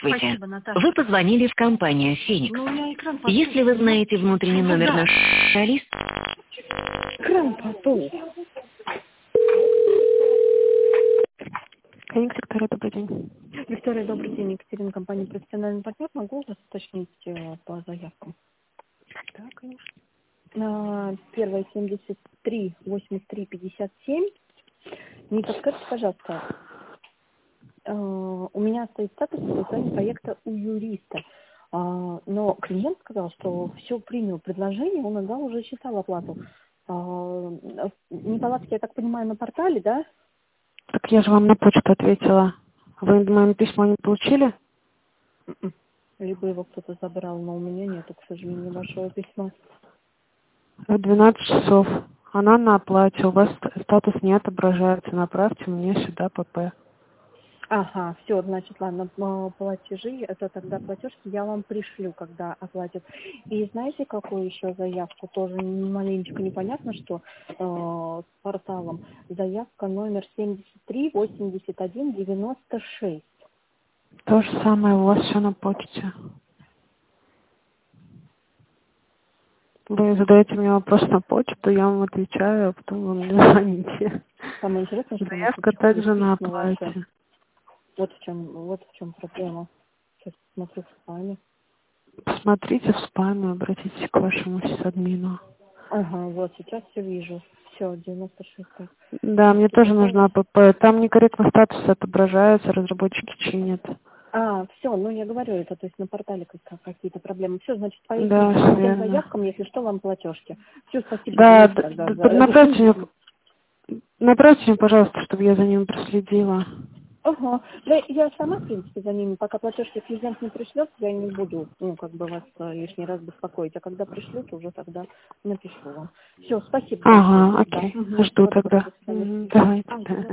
Здравствуйте. Спасибо, Наташа. Вы позвонили в компанию «Феникс». Ну, у меня экран потух. Если вы знаете внутренний номер Да. нашего специалиста... Экран потух. Феникс, Виктория, добрый день. Виктория, добрый день. Екатерина, компания «Профессиональный партнер». Могу у вас уточнить по заявкам? Да, конечно. Первая 73 83 57. Не подскажите, пожалуйста, у меня стоит статус согласования проекта у юриста. Но клиент сказал, что все принял предложение, он отдал, уже считал оплату. Неполадки, я так понимаю, на портале, да? Так я же вам на почту ответила. Вы мои письма не получили? Либо его кто-то забрал, но у меня нету, к сожалению, вашего письма. В 12 часов. Она на оплате. У вас статус не отображается. Направьте мне сюда ПП. Ага, все, значит, ладно, платежи, это тогда платежки я вам пришлю, когда оплатят. И знаете, какую еще заявку? Тоже маленечко непонятно, что с порталом. Заявка номер 73 81 96. То же самое у вас все на почте. Вы задаете мне вопрос на почту, я вам отвечаю, а потом вы мне звоните. Самое интересное, что у нас Заявка почему-то также на письма ваши. оплате. Вот в чем проблема. Сейчас смотрю в спаме. Посмотрите в спаме, обратитесь к вашему сисадмину. Ага, вот сейчас все вижу. Все, 96. Так. Да, мне тоже нужна ПП. Там некорректно статус отображается, разработчики чинят. Все, ну я говорю, это то есть на портале какие-то проблемы. Все, значит, Да, поехали всё по всем верно. заявкам, если что, вам платежки. Все, спасибо. Да, Извините тогда направьте мне, пожалуйста, чтобы я за ним проследила. Ага. Да, я сама, в принципе, за ними, пока платежки клиент не пришлет, я не буду, вас лишний раз беспокоить. А когда пришлют, уже тогда напишу вам. Все, спасибо большое. Ага, Да. окей. Угу. Жду Всего доброго, тогда. до свидания. Давайте, да.